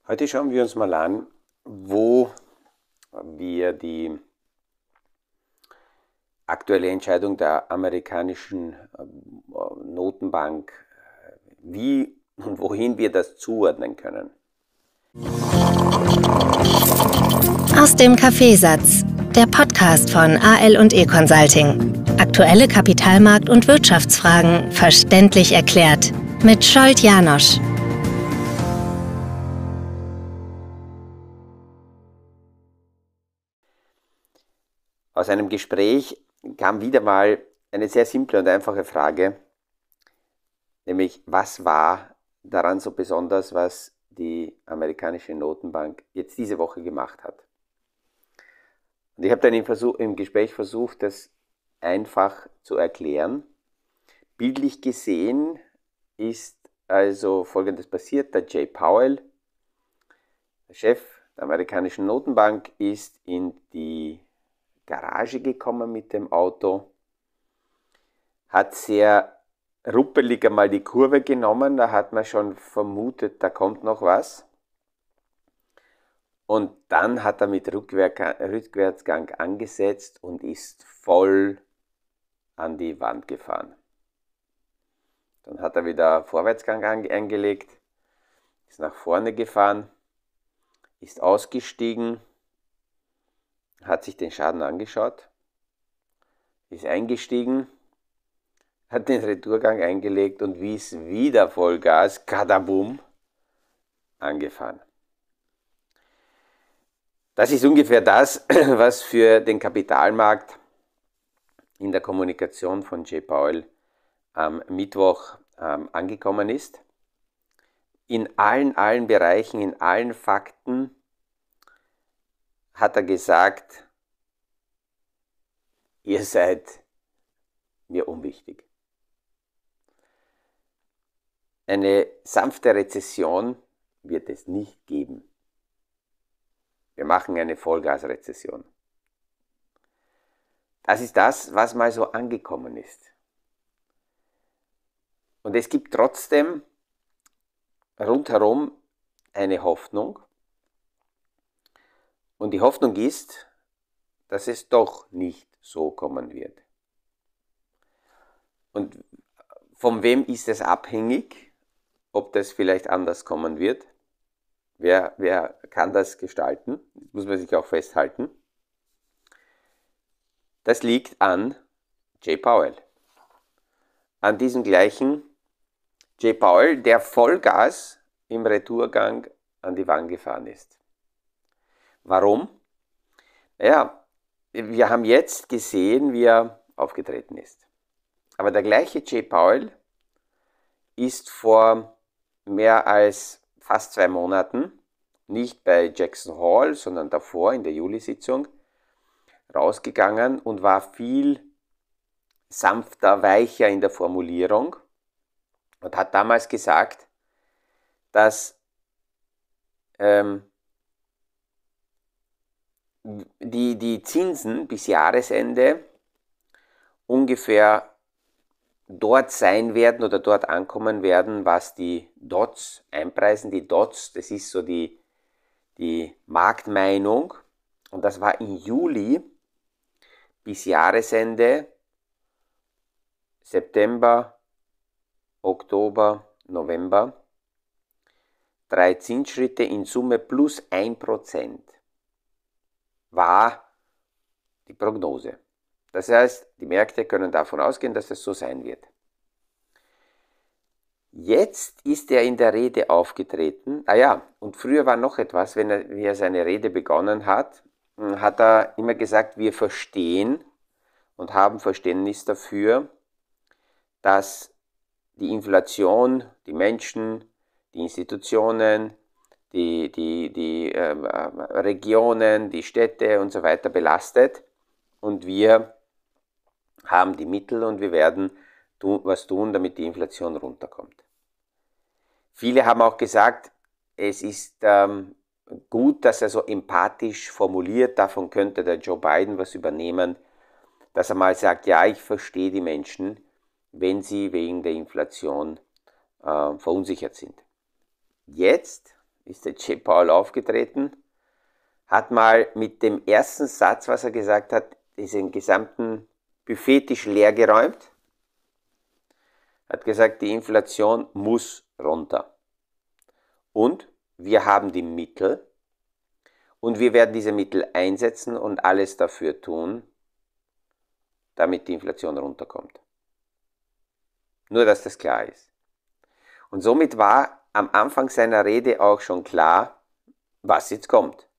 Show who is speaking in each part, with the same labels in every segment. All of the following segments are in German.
Speaker 1: Heute schauen wir uns mal an, wo wir die aktuelle Entscheidung der amerikanischen Notenbank, wie und wohin wir das zuordnen können.
Speaker 2: Aus dem Kaffeesatz, der Podcast von AL&E Consulting. Aktuelle Kapitalmarkt- und Wirtschaftsfragen verständlich erklärt mit Scholt Janosch.
Speaker 1: Aus einem Gespräch kam wieder mal eine sehr simple und einfache Frage, nämlich was war daran so besonders, was die amerikanische Notenbank jetzt diese Woche gemacht hat. Und ich habe dann im Gespräch versucht, das einfach zu erklären. Bildlich gesehen ist also Folgendes passiert: Der Jay Powell, der Chef der amerikanischen Notenbank, ist in die Garage gekommen mit dem Auto, hat sehr ruppelig einmal die Kurve genommen, da hat man schon vermutet, da kommt noch was. Und dann hat er mit Rückwärtsgang angesetzt und ist voll an die Wand gefahren. Dann hat er wieder Vorwärtsgang eingelegt, ist nach vorne gefahren, ist ausgestiegen, hat sich den Schaden angeschaut, ist eingestiegen, hat den Retourgang eingelegt und wies wieder Vollgas, kadabum, angefahren. Das ist ungefähr das, was für den Kapitalmarkt in der Kommunikation von Jay Powell am Mittwoch angekommen ist. In allen Bereichen, in allen Fakten hat er gesagt, ihr seid mir unwichtig. Eine sanfte Rezession wird es nicht geben. Wir machen eine Vollgasrezession. Das ist das, was mal so angekommen ist. Und es gibt trotzdem rundherum eine Hoffnung. Und die Hoffnung ist, dass es doch nicht so kommen wird. Und von wem ist es abhängig, ob das vielleicht anders kommen wird? Wer kann das gestalten? Das muss man sich auch festhalten. Das liegt an Jay Powell. An diesem gleichen Jay Powell, der Vollgas im Retourgang an die Wand gefahren ist. Warum? Naja, wir haben jetzt gesehen, wie er aufgetreten ist. Aber der gleiche Jay Powell ist vor mehr als fast 2 Monaten, nicht bei Jackson Hole, sondern davor in der Juli-Sitzung, rausgegangen und war viel sanfter, weicher in der Formulierung und hat damals gesagt, dass die Zinsen bis Jahresende ungefähr dort sein werden oder dort ankommen werden, was die Dots einpreisen. Die Dots, das ist so die Marktmeinung, und das war im Juli bis Jahresende, September, Oktober, November, 3 Zinsschritte in Summe plus 1% war die Prognose. Das heißt, die Märkte können davon ausgehen, dass es so sein wird. Jetzt ist er in der Rede aufgetreten. Und früher war noch etwas, wie er seine Rede begonnen hat, hat er immer gesagt, wir verstehen und haben Verständnis dafür, dass die Inflation die Menschen, die Institutionen, die Regionen, die Städte und so weiter belastet, und wir haben die Mittel und wir werden was tun, damit die Inflation runterkommt. Viele haben auch gesagt, es ist gut, dass er so empathisch formuliert, davon könnte der Joe Biden was übernehmen, dass er mal sagt, ja, ich verstehe die Menschen, wenn sie wegen der Inflation verunsichert sind. Jetzt ist der Jay Powell aufgetreten, hat mal mit dem ersten Satz, was er gesagt hat, diesen gesamten Buffettisch leer geräumt, hat gesagt, die Inflation muss runter. Und wir haben die Mittel und wir werden diese Mittel einsetzen und alles dafür tun, damit die Inflation runterkommt. Nur, dass das klar ist. Und somit war am Anfang seiner Rede auch schon klar, was jetzt kommt.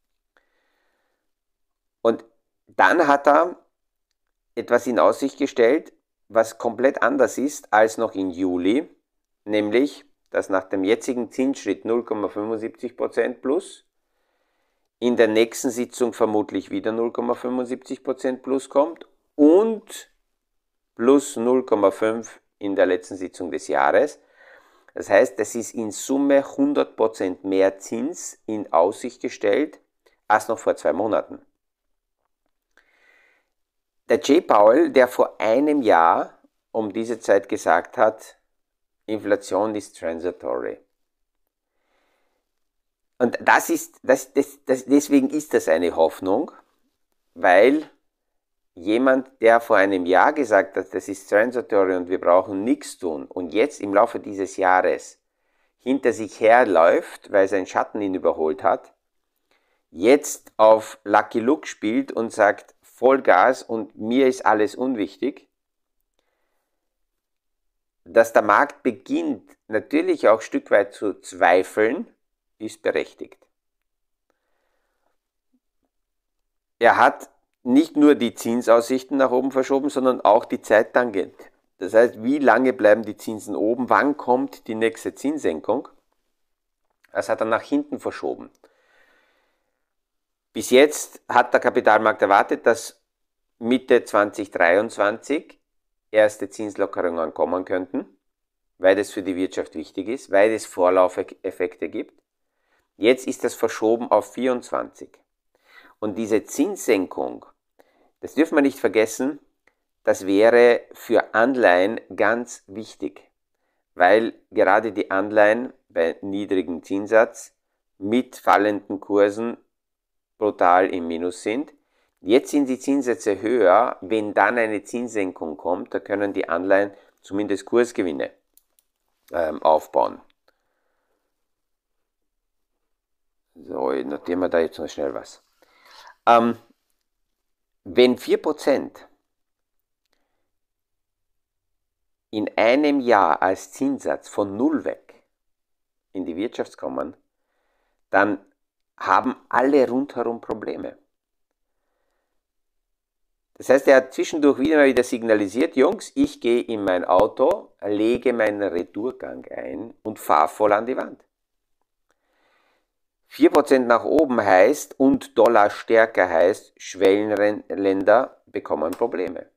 Speaker 1: Und dann hat er etwas in Aussicht gestellt, was komplett anders ist als noch im Juli, nämlich, dass nach dem jetzigen Zinsschritt 0,75% plus in der nächsten Sitzung vermutlich wieder 0,75% plus kommt und plus 0,5 in der letzten Sitzung des Jahres. Das heißt, es ist in Summe 100% mehr Zins in Aussicht gestellt als noch vor 2 Monaten. Der Jay Powell, der vor einem Jahr um diese Zeit gesagt hat, Inflation ist transitory. Und deswegen ist das eine Hoffnung, weil jemand, der vor einem Jahr gesagt hat, das ist transitory und wir brauchen nichts tun und jetzt im Laufe dieses Jahres hinter sich herläuft, weil sein Schatten ihn überholt hat, jetzt auf Lucky Luke spielt und sagt Vollgas und mir ist alles unwichtig, dass der Markt beginnt natürlich auch ein Stück weit zu zweifeln, ist berechtigt. Er hat nicht nur die Zinsaussichten nach oben verschoben, sondern auch die Zeit tangent. Das heißt, wie lange bleiben die Zinsen oben, wann kommt die nächste Zinssenkung? Das hat er nach hinten verschoben. Bis jetzt hat der Kapitalmarkt erwartet, dass Mitte 2023 erste Zinslockerungen kommen könnten, weil das für die Wirtschaft wichtig ist, weil es Vorlaufeffekte gibt. Jetzt ist das verschoben auf 24. Und diese Zinssenkung, das dürfen wir nicht vergessen, das wäre für Anleihen ganz wichtig, weil gerade die Anleihen bei niedrigem Zinssatz mit fallenden Kursen brutal im Minus sind. Jetzt sind die Zinssätze höher, wenn dann eine Zinssenkung kommt, da können die Anleihen zumindest Kursgewinne aufbauen. So, notieren wir da jetzt noch schnell was. Wenn 4% in einem Jahr als Zinssatz von 0 weg in die Wirtschaft kommen, dann haben alle rundherum Probleme. Das heißt, er hat zwischendurch wieder signalisiert, Jungs, ich gehe in mein Auto, lege meinen Retourgang ein und fahre voll an die Wand. 4% nach oben heißt und Dollar stärker heißt, Schwellenländer bekommen Probleme.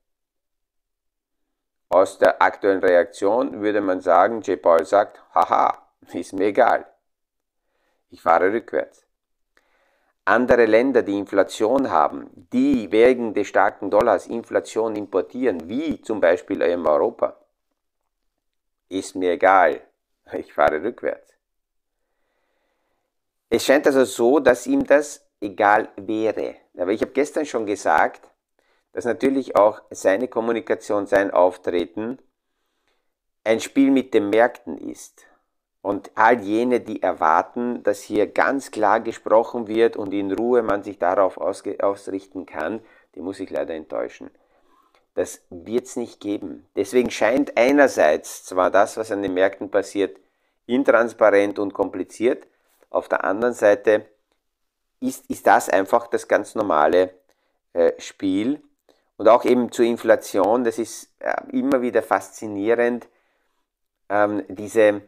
Speaker 1: Aus der aktuellen Reaktion würde man sagen, Jay Powell sagt, haha, ist mir egal. Ich fahre rückwärts. Andere Länder, die Inflation haben, die wegen des starken Dollars Inflation importieren, wie zum Beispiel in Europa, ist mir egal, ich fahre rückwärts. Es scheint also so, dass ihm das egal wäre. Aber ich habe gestern schon gesagt, dass natürlich auch seine Kommunikation, sein Auftreten ein Spiel mit den Märkten ist. Und all jene, die erwarten, dass hier ganz klar gesprochen wird und in Ruhe man sich darauf ausrichten kann, die muss ich leider enttäuschen. Das wird es nicht geben. Deswegen scheint einerseits zwar das, was an den Märkten passiert, intransparent und kompliziert, auf der anderen Seite ist das einfach das ganz normale Spiel. Und auch eben zur Inflation, das ist immer wieder faszinierend, diese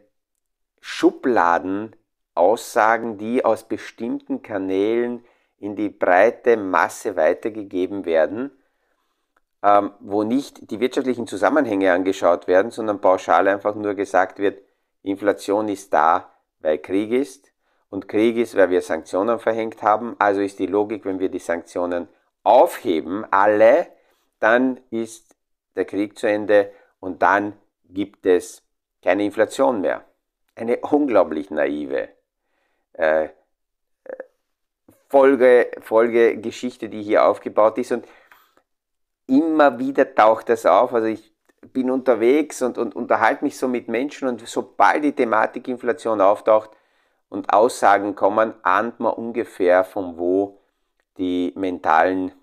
Speaker 1: Schubladenaussagen, die aus bestimmten Kanälen in die breite Masse weitergegeben werden, wo nicht die wirtschaftlichen Zusammenhänge angeschaut werden, sondern pauschal einfach nur gesagt wird, Inflation ist da, weil Krieg ist und Krieg ist, weil wir Sanktionen verhängt haben. Also ist die Logik, wenn wir die Sanktionen aufheben, alle, dann ist der Krieg zu Ende und dann gibt es keine Inflation mehr. Eine unglaublich naive Folgegeschichte, die hier aufgebaut ist. Und immer wieder taucht das auf. Also ich bin unterwegs und unterhalte mich so mit Menschen, und sobald die Thematik Inflation auftaucht und Aussagen kommen, ahnt man ungefähr, von wo die mentalen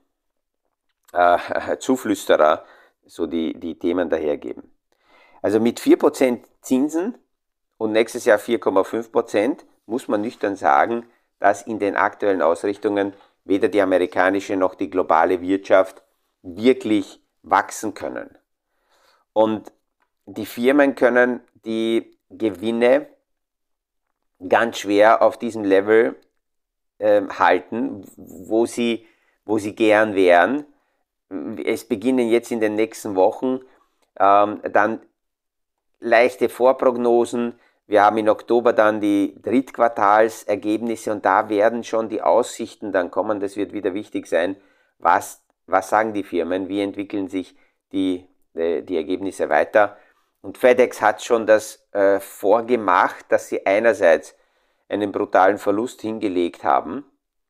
Speaker 1: Zuflüsterer so die Themen dahergeben. Also mit 4% Zinsen und nächstes Jahr 4,5% muss man nüchtern sagen, dass in den aktuellen Ausrichtungen weder die amerikanische noch die globale Wirtschaft wirklich wachsen können. Und die Firmen können die Gewinne ganz schwer auf diesem Level halten, wo sie gern wären. Es beginnen jetzt in den nächsten Wochen dann leichte Vorprognosen. Wir haben im Oktober dann die Drittquartalsergebnisse, und da werden schon die Aussichten dann kommen. Das wird wieder wichtig sein. Was sagen die Firmen? Wie entwickeln sich die Ergebnisse weiter? Und FedEx hat schon das vorgemacht, dass sie einerseits einen brutalen Verlust hingelegt haben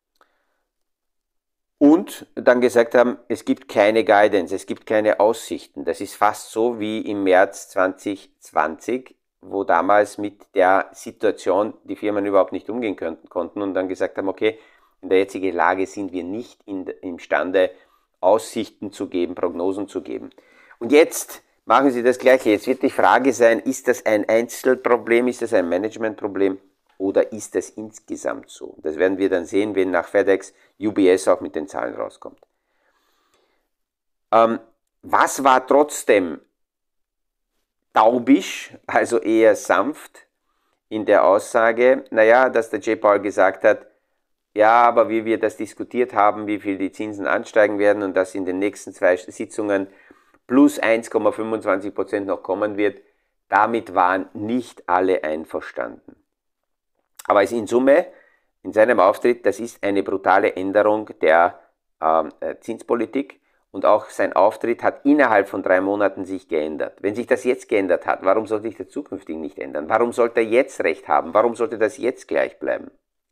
Speaker 1: und dann gesagt haben, es gibt keine Guidance, es gibt keine Aussichten. Das ist fast so wie im März 2020, wo damals mit der Situation die Firmen überhaupt nicht umgehen konnten und dann gesagt haben, okay, in der jetzigen Lage sind wir nicht imstande, Aussichten zu geben, Prognosen zu geben. Und jetzt machen Sie das Gleiche. Jetzt wird die Frage sein, ist das ein Einzelproblem, ist das ein Managementproblem oder ist das insgesamt so? Das werden wir dann sehen, wenn nach FedEx UBS auch mit den Zahlen rauskommt. Was war trotzdem taubisch, also eher sanft in der Aussage? Naja, dass der Jay Powell gesagt hat, ja, aber wie wir das diskutiert haben, wie viel die Zinsen ansteigen werden und dass in den nächsten 2 Sitzungen plus 1,25% noch kommen wird, damit waren nicht alle einverstanden. Aber in Summe, in seinem Auftritt, das ist eine brutale Änderung der Zinspolitik, und auch sein Auftritt hat innerhalb von 3 Monaten sich geändert. Wenn sich das jetzt geändert hat, warum sollte sich das zukünftig nicht ändern? Warum sollte er jetzt Recht haben? Warum sollte das jetzt gleich bleiben?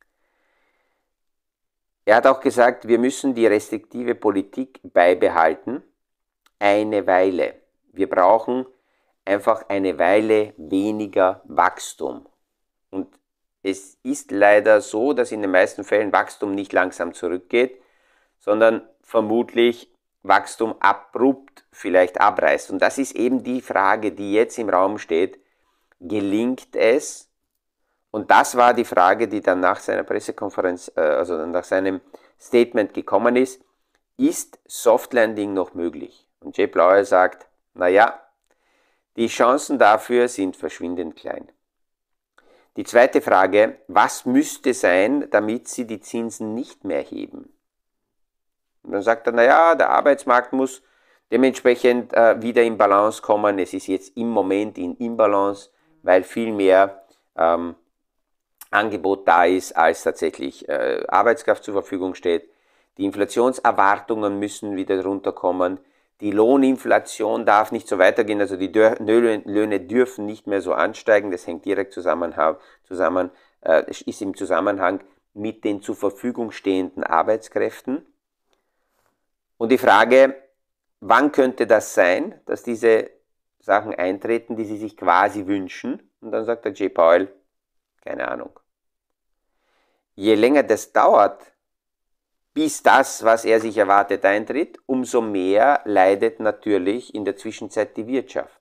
Speaker 1: Er hat auch gesagt, wir müssen die restriktive Politik beibehalten, eine Weile. Wir brauchen einfach eine Weile weniger Wachstum. Und es ist leider so, dass in den meisten Fällen Wachstum nicht langsam zurückgeht, sondern vermutlich Wachstum abrupt vielleicht abreißt. Und das ist eben die Frage, die jetzt im Raum steht. Gelingt es? Und das war die Frage, die dann nach seiner Pressekonferenz, also nach seinem Statement gekommen ist. Ist Soft Landing noch möglich? Und Jay Powell sagt, naja, die Chancen dafür sind verschwindend klein. Die zweite Frage, was müsste sein, damit sie die Zinsen nicht mehr heben? Und dann sagt er, naja, der Arbeitsmarkt muss dementsprechend wieder in Balance kommen. Es ist jetzt im Moment in Imbalance, weil viel mehr Angebot da ist, als tatsächlich Arbeitskraft zur Verfügung steht. Die Inflationserwartungen müssen wieder runterkommen. Die Lohninflation darf nicht so weitergehen, also die Löhne dürfen nicht mehr so ansteigen. Das hängt direkt ist im Zusammenhang mit den zur Verfügung stehenden Arbeitskräften. Und die Frage, wann könnte das sein, dass diese Sachen eintreten, die sie sich quasi wünschen? Und dann sagt der Jay Powell, keine Ahnung. Je länger das dauert, bis das, was er sich erwartet, eintritt, umso mehr leidet natürlich in der Zwischenzeit die Wirtschaft.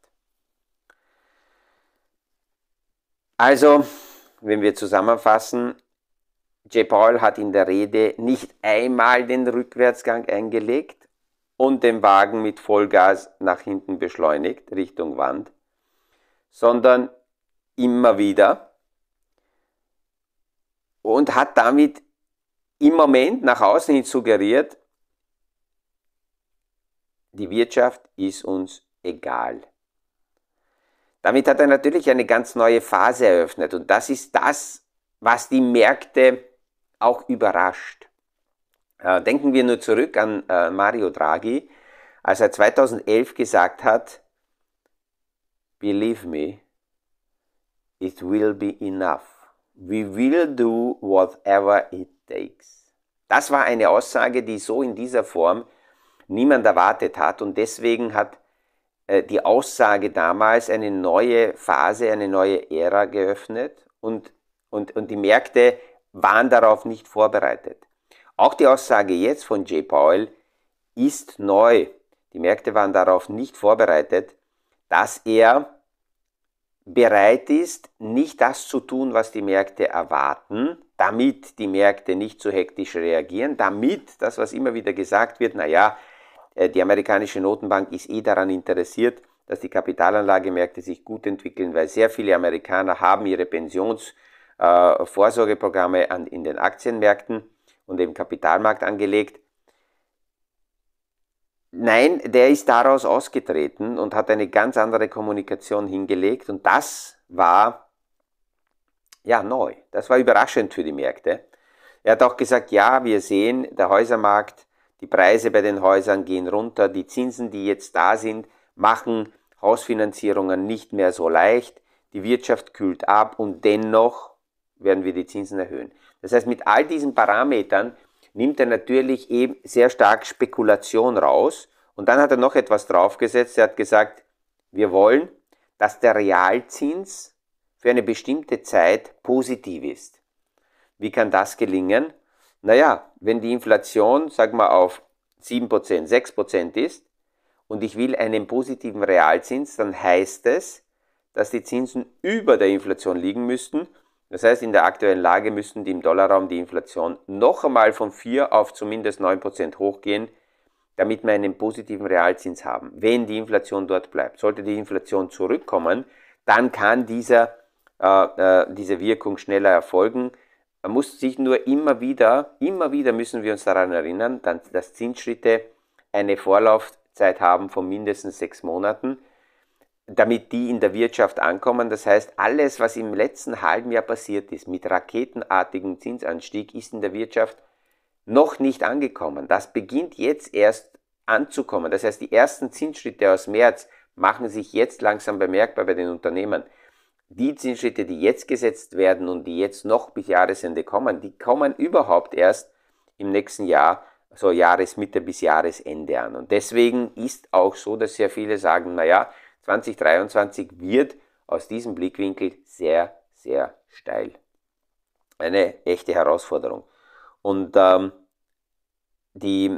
Speaker 1: Also, wenn wir zusammenfassen, Jay Powell hat in der Rede nicht einmal den Rückwärtsgang eingelegt und den Wagen mit Vollgas nach hinten beschleunigt, Richtung Wand, sondern immer wieder und hat damit im Moment nach außen hin suggeriert, die Wirtschaft ist uns egal. Damit hat er natürlich eine ganz neue Phase eröffnet und das ist das, was die Märkte auch überrascht. Denken wir nur zurück an Mario Draghi, als er 2011 gesagt hat, Believe me, it will be enough. We will do whatever it takes. Das war eine Aussage, die so in dieser Form niemand erwartet hat, und deswegen hat die Aussage damals eine neue Phase, eine neue Ära geöffnet, und die Märkte waren darauf nicht vorbereitet. Auch die Aussage jetzt von Jay Powell ist neu. Die Märkte waren darauf nicht vorbereitet, dass er bereit ist, nicht das zu tun, was die Märkte erwarten, damit die Märkte nicht so hektisch reagieren, damit, das was immer wieder gesagt wird, naja, die amerikanische Notenbank ist daran interessiert, dass die Kapitalanlagemärkte sich gut entwickeln, weil sehr viele Amerikaner haben ihre Pensionsvorsorgeprogramme in den Aktienmärkten und im Kapitalmarkt angelegt. Nein, der ist daraus ausgetreten und hat eine ganz andere Kommunikation hingelegt, und das war ja neu. Das war überraschend für die Märkte. Er hat auch gesagt, ja, wir sehen, der Häusermarkt, die Preise bei den Häusern gehen runter, die Zinsen, die jetzt da sind, machen Hausfinanzierungen nicht mehr so leicht, die Wirtschaft kühlt ab und dennoch werden wir die Zinsen erhöhen. Das heißt, mit all diesen Parametern nimmt er natürlich eben sehr stark Spekulation raus, und dann hat er noch etwas draufgesetzt. Er hat gesagt, wir wollen, dass der Realzins für eine bestimmte Zeit positiv ist. Wie kann das gelingen? Naja, wenn die Inflation, sagen wir, auf 7%, 6% ist und ich will einen positiven Realzins, dann heißt es, dass die Zinsen über der Inflation liegen müssten. Das heißt, in der aktuellen Lage müssten die im Dollarraum die Inflation noch einmal von 4 auf zumindest 9% hochgehen, damit wir einen positiven Realzins haben, wenn die Inflation dort bleibt. Sollte die Inflation zurückkommen, dann kann diese Wirkung schneller erfolgen. Man muss sich nur immer wieder müssen wir uns daran erinnern, dass Zinsschritte eine Vorlaufzeit haben von mindestens 6 Monaten, damit die in der Wirtschaft ankommen. Das heißt, alles, was im letzten halben Jahr passiert ist, mit raketenartigem Zinsanstieg, ist in der Wirtschaft noch nicht angekommen. Das beginnt jetzt erst anzukommen. Das heißt, die ersten Zinsschritte aus März machen sich jetzt langsam bemerkbar bei den Unternehmen. Die Zinsschritte, die jetzt gesetzt werden und die jetzt noch bis Jahresende kommen, die kommen überhaupt erst im nächsten Jahr, so Jahresmitte bis Jahresende an. Und deswegen ist auch so, dass sehr viele sagen, naja, 2023 wird aus diesem Blickwinkel sehr, sehr steil. Eine echte Herausforderung. Und die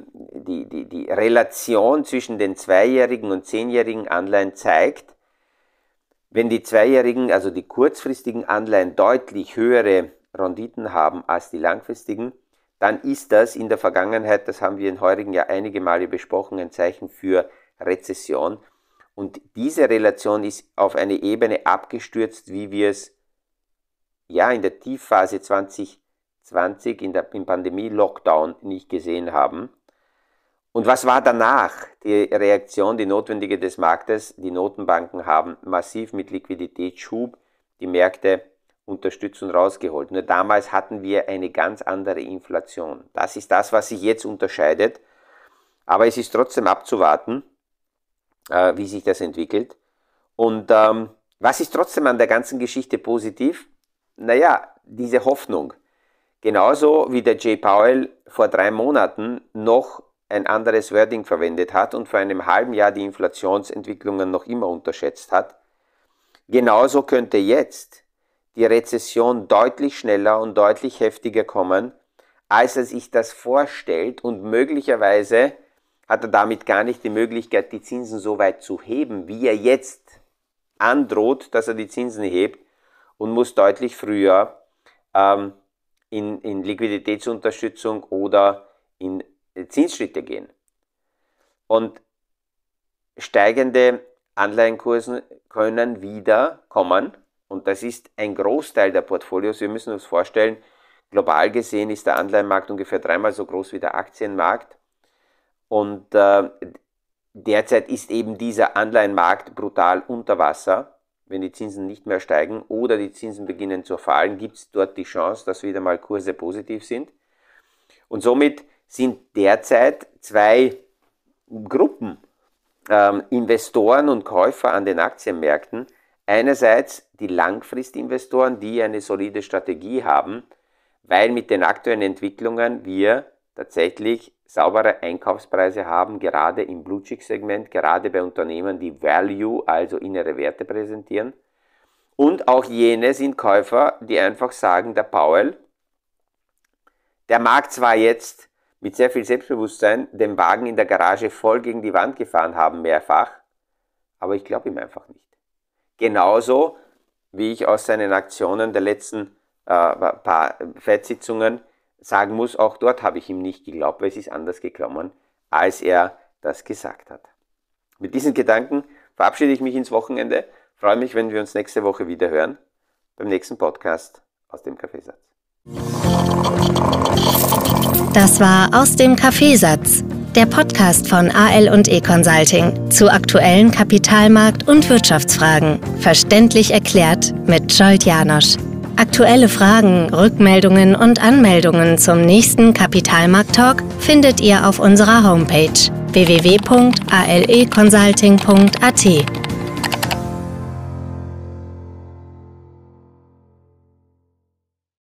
Speaker 1: Relation zwischen den 2-jährigen und 10-jährigen Anleihen zeigt, wenn die 2-jährigen, also die kurzfristigen Anleihen deutlich höhere Renditen haben als die langfristigen, dann ist das in der Vergangenheit, das haben wir im heurigen Jahr einige Male besprochen, ein Zeichen für Rezession. Und diese Relation ist auf eine Ebene abgestürzt, wie wir es ja in der Tiefphase 2020, im Pandemie-Lockdown nicht gesehen haben. Und was war danach? Die Reaktion, die notwendige des Marktes. Die Notenbanken haben massiv mit Liquiditätsschub die Märkte unterstützt und rausgeholt. Nur damals hatten wir eine ganz andere Inflation. Das ist das, was sich jetzt unterscheidet. Aber es ist trotzdem abzuwarten, wie sich das entwickelt. Und was ist trotzdem an der ganzen Geschichte positiv? Naja, diese Hoffnung. Genauso wie der Jay Powell vor 3 Monaten noch ein anderes Wording verwendet hat und vor einem halben Jahr die Inflationsentwicklungen noch immer unterschätzt hat, genauso könnte jetzt die Rezession deutlich schneller und deutlich heftiger kommen, als er sich das vorstellt, und möglicherweise hat er damit gar nicht die Möglichkeit, die Zinsen so weit zu heben, wie er jetzt androht, dass er die Zinsen hebt, und muss deutlich früher in Liquiditätsunterstützung oder in Zinsschritte gehen. Und steigende Anleihenkurse können wieder kommen, und das ist ein Großteil der Portfolios. Wir müssen uns vorstellen, global gesehen ist der Anleihenmarkt ungefähr 3-mal so groß wie der Aktienmarkt, und derzeit ist eben dieser Anleihenmarkt brutal unter Wasser. Wenn die Zinsen nicht mehr steigen oder die Zinsen beginnen zu fallen, gibt es dort die Chance, dass wieder mal Kurse positiv sind. Und somit sind derzeit 2 Gruppen Investoren und Käufer an den Aktienmärkten. Einerseits die Langfristinvestoren, die eine solide Strategie haben, weil mit den aktuellen Entwicklungen wir tatsächlich saubere Einkaufspreise haben, gerade im Blue-Chip-Segment, gerade bei Unternehmen, die Value, also innere Werte präsentieren. Und auch jene sind Käufer, die einfach sagen, der Powell, der mag zwar jetzt mit sehr viel Selbstbewusstsein den Wagen in der Garage voll gegen die Wand gefahren haben, mehrfach, aber ich glaube ihm einfach nicht. Genauso wie ich aus seinen Aktionen der letzten paar FED-Sitzungen sagen muss, auch dort habe ich ihm nicht geglaubt, weil es ist anders gekommen, als er das gesagt hat. Mit diesen Gedanken verabschiede ich mich ins Wochenende, freue mich, wenn wir uns nächste Woche wieder hören, beim nächsten Podcast aus dem Kaffeesatz.
Speaker 2: Das war Aus dem Kaffeesatz, der Podcast von AL&E Consulting zu aktuellen Kapitalmarkt- und Wirtschaftsfragen. Verständlich erklärt mit Scholt Janosch. Aktuelle Fragen, Rückmeldungen und Anmeldungen zum nächsten Kapitalmarkt-Talk findet ihr auf unserer Homepage www.aleconsulting.at.